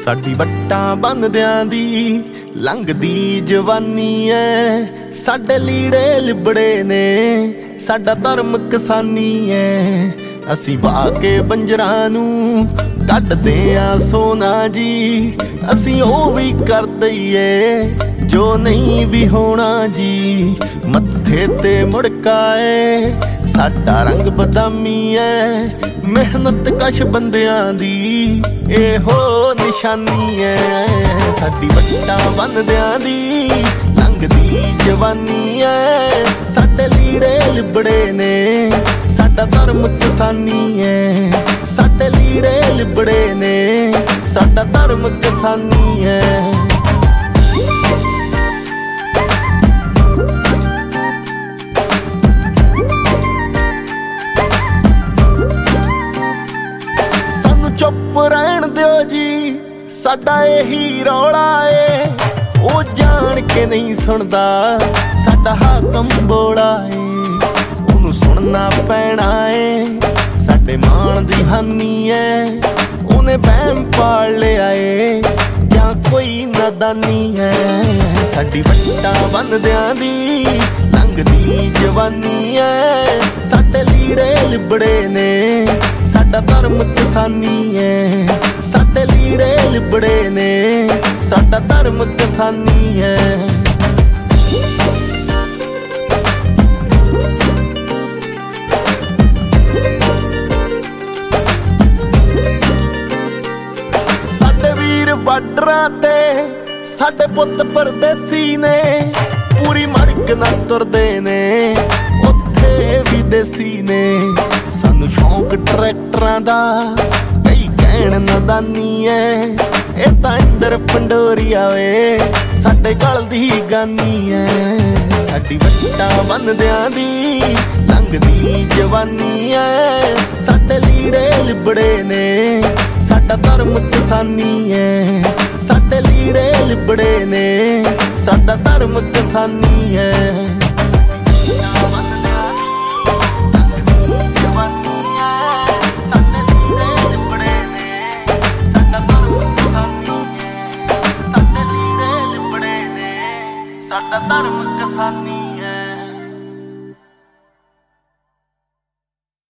ਸਾਡੀ ਵੱਟਾਂ ਬੰਨਦਿਆਂ ਦੀ ਲੰਘਦੀ ਜਵਾਨੀ ਐ, ਸਾਡੇ ਲੀੜੇ ਲਿਬੜੇ ਨੇ, ਸਾਡਾ ਧਰਮ ਕਿਸਾਨੀ ਐ। ਅਸੀਂ ਵਾਹ ਕੇ ਬੰਜਰਾਂ ਨੂੰ ਕੱਢਦੇ ਆਂ ਸੋਨਾ ਜੀ, ਅਸੀਂ ਉਹ ਵੀ ਕਰ ਦਈਏ ਜੋ ਨਹੀਂ ਵੀ ਹੋਣਾ ਜੀ। ਮੱਥੇ ਤੇ ਮੁੜਕਾ ਏ, ਸਾਡਾ ਰੰਗ ਬਦਾਮੀ ਐ, ਮਿਹਨਤ ਕਸ਼ ਬੰਦਿਆਂ ਦੀ ਇਹੋ ਨਿਸ਼ਾਨੀ ਐ। ਸਾਡੀ ਵੱਟਾਂ ਬੰਨਦਿਆਂ ਦੀ ਲੰਘਦੀ ਜਵਾਨੀ ਐ, ਸਾਡੇ ਲੀੜੇ ਲਿਬੜੇ ਨੇ, ਸਾਡਾ ਧਰਮ ਕਿਸਾਨੀ ਐ। ਸਾਡੇ ਲੀੜੇ ਲਿਬੜੇ ਨੇ, ਸਾਡਾ ਧਰਮ ਕਿਸਾਨੀ ਐ। ਚੁੱਪ ਰਹਿਣ ਦਿਓ ਜੀ, ਸਾਡਾ ਇਹੀ ਰੌਲਾ ਏ, ਉਹ ਜਾਣ ਕੇ ਨਹੀਂ ਸੁਣਦਾ, ਸਾਡਾ ਹਾਕਮ ਬੋਲਾ ਏ, ਉਹਨੂੰ ਸੁਣਨਾ ਪੈਣਾ ਏ। ਸਾਡੇ ਮਾਣ ਦੀ ਹਾਨੀ ਏ, ਉਹਨੇ ਵਹਿਮ ਪਾਲ ਲਿਆ ਏ, ਜਾਂ ਕੋਈ ਨਾਦਾਨੀ ਏ। ਸਾਡੀ ਵੱਟਾਂ ਬੰਨਦਿਆਂ ਦੀ ਲੰਘਦੀ ਜਵਾਨੀ ਏ, ਸਾਡੇ ਲੀੜੇ ਲਿਬੜੇ ਨੇ, ਸਾਡਾ ਧਰਮ ਕਿਸਾਨੀ ਐ। ਸਾਡੇ ਲੀੜੇ ਲਿਬੜੇ ਨੇ, ਸਾਡਾ ਧਰਮ ਕਿਸਾਨੀ ਐ। ਸਾਡੇ ਵੀਰ ਬਾਰਡਰਾਂ ਤੇ, ਸਾਡੇ ਪੁੱਤ ਪਰਦੇਸੀ ਨੇ, ਪੂਰੀ ਮੜਕ ਨਾਲ ਤੁਰਦੇ ਨੇ, ਉੱਥੇ ਵੀ ਦੇਸੀ ਨੇ। ਸਾਨੂੰ ਸ਼ੌਂਕ ਟਰੈਕਟਰਾਂ ਦਾ, ਕਈ ਕਹਿਣ ਨਾਦਾਨੀ ਐ, ਇਹ ਤਾਂ ਇੰਦਰ ਪੰਡੋਰੀਆ ਵੇ, ਸਾਡੇ ਗਲ ਦੀ ਗਾਨੀ ਐ। ਸਾਡੀ ਵੱਟਾਂ ਬੰਨਦਿਆਂ ਦੀ ਲੰਘਦੀ ਜਵਾਨੀ ਐ, ਸਾਡੇ ਲੀੜੇ ਲਿਬੜੇ ਨੇ, ਸਾਡਾ ਧਰਮ ਕਿਸਾਨੀ ਐ। ਸਾਡੇ ਲੀੜੇ ਲਿਬੜੇ ਨੇ, ਸਾਡਾ ਧਰਮ ਕਿਸਾਨੀ ਐ। ਸਾਡਾ ਧਰਮ ਕਿਸਾਨੀ